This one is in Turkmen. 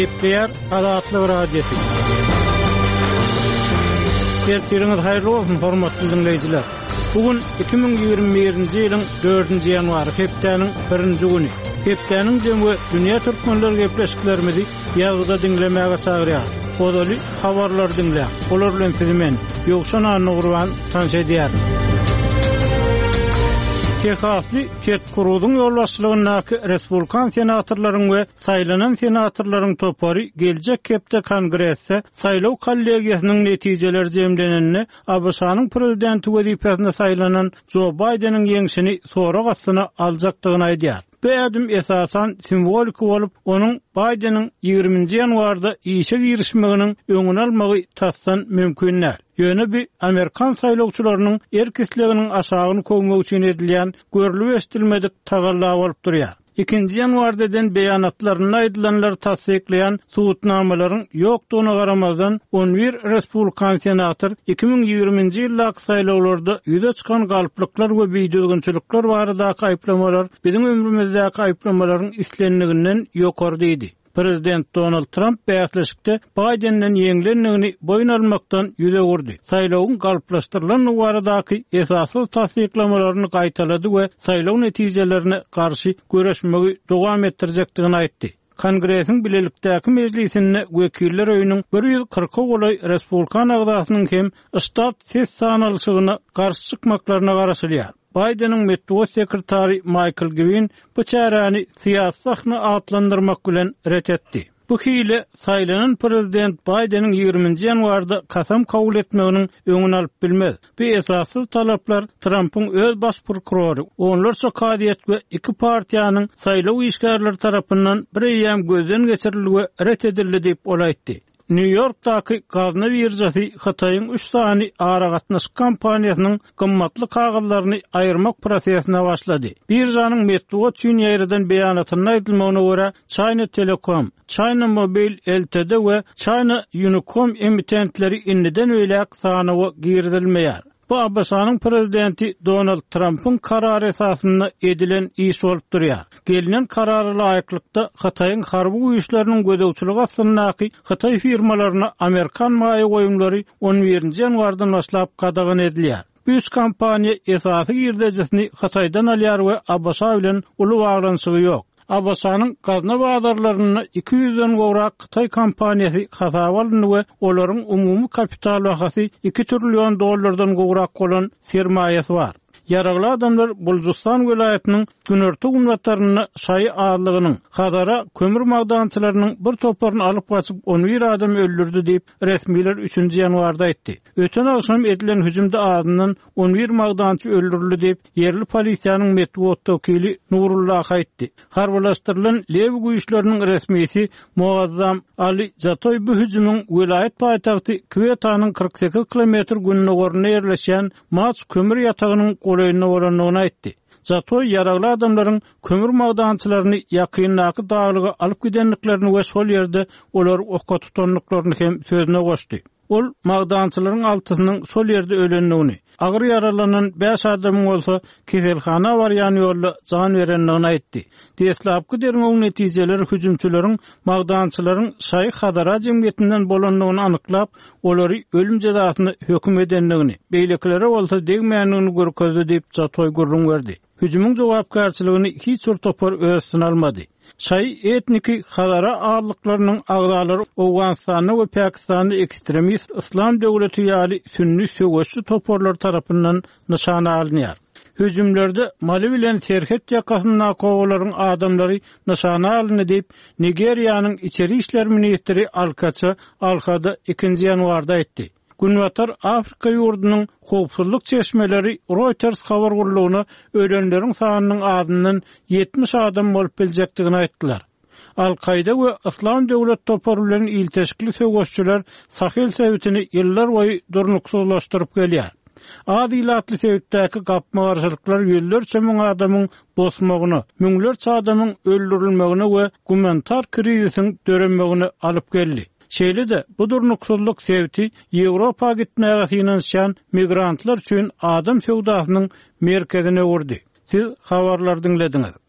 Gepleyer Azatlyk radiosu. Ertiriniz hayırlı olsun hormatly dinleyijiler. Bugün 2021-nji ýylyň 4-nji ýanwary hepdeniň 1-nji güni. Hepdeniň jemgy dünýä türkmenleri gepleşiklerimizi ýazgyda dinlemäge çagyrýar. Odaly habarlar dinleýär. Olar bilen filmen Ýogşan Anugurwan tanış edýär. Texasly Ted Cruz'un ýolbaşçylygyndäki respublikan senatorlaryň we saýlanan senatorlaryň topary geljek hepde kongresse saýlaw kollegiýasynyň netijeleri jemlenenini ABŞ-nyň prezidenti wezipesine saýlanan Joe Biden'in ýeňişini sorak astyna aljakdygyny aýdýar. Bu adım esasan simbolik bolup, onun Biden'in 20-nji ýanwarda işe girişmeginiň öňüni almagy tassan mümkin näl. Ýöne bir Amerikan saýlawçylarynyň erkekliginiň aşagyny köňmek üçin edilýän görülüp estilmedik tagallap bolup durýar. 2-nji ýanwardadan beýanatlaryny aýdylanlar tasdikleýän suwutnamalaryň ýokdugyna garamazdan 11 respublikan senator 2020-nji ýyllaky saýlawlarda ýüze çykan galyplyklar we beýdilginçilikler baradaky aýplamalar biziň ömrümizdäki aýplamalaryň islenliginden ýokary diýdi. Prezident Donald Trump bäýatleşikde Biden'den ýeňilendigini boyun almakdan ýüze gurdy. Saýlawyň galyplaşdyrylan baradaky esasly tasdiklamalarını gaýtalady we saýlaw netijelerini garşy göreşmegi dowam etdirjekdigini aýtdy. Kongresiň bilelikdäki mejlisinde wekiller öýüniň 140 golay respublikan agdasynyň hem ştat ses sanalyşygyna garşy çykmaklaryna garaşylýar. Biden'in metbuat sekretary Michael Gwynn bu çäreni siýasatny atlandyrmak bilen ret etdi. Bu hile saýlanan prezident Biden'in 20-nji ýanwarda kasam kabul etmeginiň öňüni alyp bilmez. Bu esassyz talaplar Trump'yň öz baş prokurory, onlarça kadiýet we iki partiýanyň saýlaw işgärleri tarapyndan bir ýam gözden geçirildi we ret edildi diýip olaýtdy. New York'taki gazna birjasy Hataýyň 3 sany aragatnaş kampaniýasynyň gymmatly kagallaryny aýyrmak prosesine başlady. Birjanyň metbuat üçin ýerden beýanatyny aýdylmagyna görä China Telecom, China Mobile Ltd we China Unicom emitentleri indiden öýlek sanawy girdilmeýär. Bu ABŞ-nyň prezidenti Donald Trump'ın karary esasynda edilen iş bolup durýar. Gelinen karary laýyklykda Hataýyň harby güýçleriniň gödäwçiligi asyndaky Hataý firmalaryna Amerikan maýy goýumlary 11-nji ýanwardan başlap gadagan edilýär. Bu kampaniýa esasy girdejesini Hataýdan alýar we ABŞ bilen uly baglanyşygy ýok. ABC-nyň gazna bazarlaryny 200-den gowrak Xitay kompaniýasy hasaba aldy we olaryň umumy kapital bahasy 2 trillion dollardan gowrak bolan sermaýesi bar. Yaragly adamlar Bulgustan welaýatynyň Günörtü gumlatlaryny şaý adlygynyň Hadara kömür magdançylarynyň bir toparyny alyp gaçyp 11 adam öldürdi diýip resmiler 3-nji ýanwarda aýtdy. Öten akşam edilen hüjümde adynyň 11 magdançy öldürildi diýip yerli polisiýanyň metbuat wekili Nurullah aýtdy. Harbalaşdyrylan Lew güýçleriniň resmisi Muazzam Ali Jatoy bu hüjümüň welaýat paýtagty Quvetanyň 48 kilometr gününe gorna ýerleşen Maç kömür ýatagynyň goýunyna bolanlygyny aýtdy. Jatoy yaragly adamlaryň kömür magdançylaryny ýakynlaky daglyga alyp gidenliklerini we şol ýerde olar okka tutanlyklaryny hem sözüne goşdy. Ol magdançylaryň altysynyň şol ýerde ölenligini, agyr yaralanan 5 adamyň bolsa keselhana barýan ýolda jan berenligini aýtdy. Deslapky derňeň netijeleri hüjümçüleriň magdançylaryň şaý Hadara jemgyýetinden bolanlygyny anyklap, olary ölüm jazasyny hökm edenligini, beýleklere bolsa degmäňligini görkezdi diýip Jatoy gurrun berdi. Hüjümüň jogapkarçylygyny hiç bir topar öýsün almady. Şaý etniki Hadara adlyklarynyň agdalary Awganistany we Pakistany ekstremist islam döwleti ýaly sünni söwüşçü toporlar tarapyndan nyşana alınýar. Hüjümlerde Mali bilen Terhet ýakasyna kowalaryň adamlary nyşana alındy diýip Nigeriýanyň içeri işler ministri Alkaça Alhada 2-nji ýanwarda aýtdy. Günwatar Afrika ýurdunyň howpsuzlyk çeşmeleri Reuters habar gurulugyna ölenleriň sanynyň adynyň 70 adam bolup biljekdigini aýtdylar. Al-Qaida we İslam döwlet topory bilen ilteşikli söwüşçüler Sahel sewtini ýyllar boýy durnuksuzlaşdyryp gelýär. Adilatly sewtdäki gapmagarçylyklar ýyllarça müň adamyň bosmagyny, müňlerçe adamyň öldürilmegini we gumantar krizisiň dörenmegini alyp geldi. Şeýle de bu durnuksuzlyk sewti Ýewropa gitmäge finansiýan migrantlar üçin adam sewdasynyň merkezine urdy. Siz habarlar dinlediňiz.